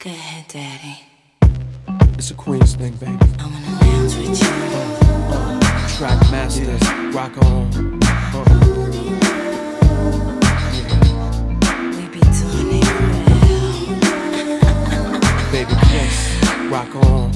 Go ahead, Daddy. It's a Queens thing, baby. I wanna dance with you. Track masters, rock on. We be doing it well. Baby, yes, rock on.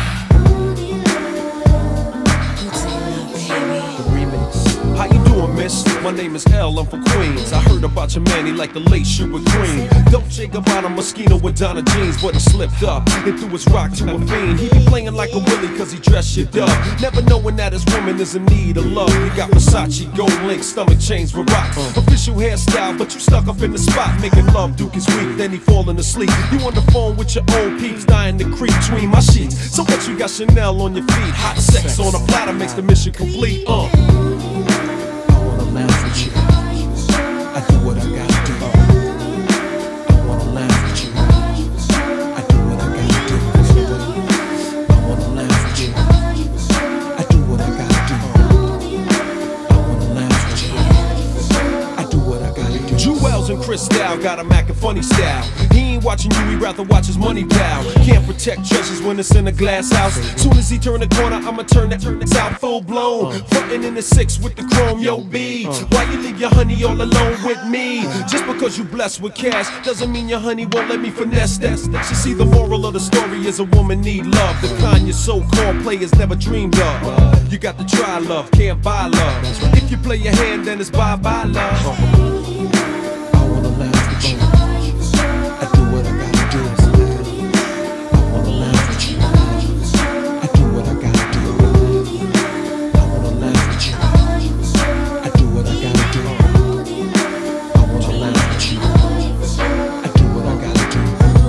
The remix. How you doing, miss? My name is L, I'm from Queens. I heard about your man, he like the late sugar cream. Dolce Gabbana Moschino with Donna jeans, but he slipped up and threw his rock to a fiend. He be playing like a willy cause he dressed shit up, never knowing that his woman is in need of love. You got Versace, gold link, stomach chains with rocks, official hairstyle, but you stuck up in the spot. Making love, Duke is weak, then he falling asleep. You on the phone with your old peeps, dying to creep between my sheets. So what, you got Chanel on your feet, hot sex on a platter makes the mission complete. I wanna laugh with you, I do what I gotta do. I wanna laugh with you, I do what I gotta do. I wanna laugh with you, I do what I gotta do. I wanna laugh with you, I do what I gotta do. Jewels and Cristal got a Mac and funny style. He ain't watching you, he rather watch his money pal. Can't protect treasures when it's in a glass house. Soon as he turn the corner, I'ma turn that out full blown. Frontin' in the 6 with the chrome, yo B. Why you leave your honey all alone with me? Just because you blessed with cash doesn't mean your honey won't let me finesse that. You see, the moral of the story is a woman need love, the kind your so-called players never dreamed of. You got to try love, can't buy love. If you play your hand, then it's bye-bye love. I wanna laugh with you, I do what I gotta do. I wanna laugh with you, I do what I gotta do. I wanna laugh with you, I do what I gotta do. I wanna laugh with you, I do what I gotta do.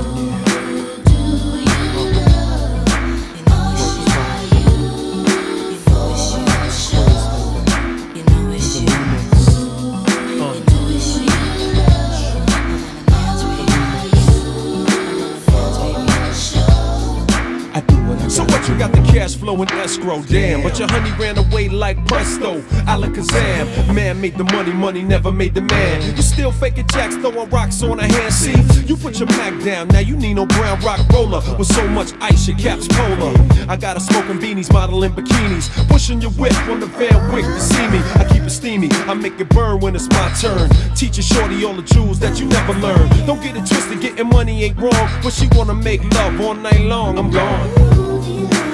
So what, you got the cash flow in escrow, damn, but your honey ran away like presto, Alakazam. Man made the money, money never made the man. You still faking jacks, throwing rocks on a hand. See, you put your Mac down, now you need no brown rock roller with so much ice your cap's polar. I got her smoking beanies, modeling bikinis, pushing your whip on the Van Wick to see me. I keep it steamy, I make it burn when it's my turn. Teaching shorty all the jewels that you never learned. Don't get it twisted, getting money ain't wrong, but she wanna make love all night long. I'm gone.